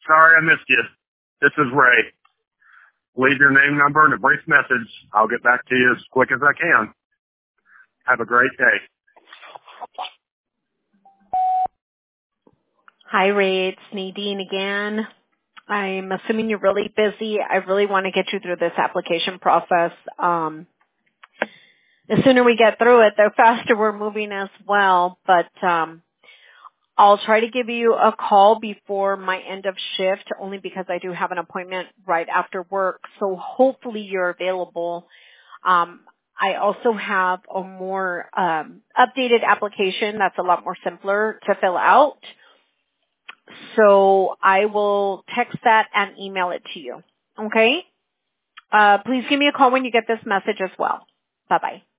Sorry I missed you. This is Ray. Leave your name, number, and a brief message. I'll get back to you as quick as I can. Have a great day. Hi, Ray. It's Nadine again. I'm assuming you're really busy. I really want to get you through this application process. The sooner we get through it, the faster we're moving as well. But I'll try to give you a call before my end of shift, only because I do have an appointment right after work. So hopefully you're available. I also have a more updated application that's a lot more simpler to fill out. So I will text that and email it to you. Okay? Please give me a call when you get this message as well. Bye-bye.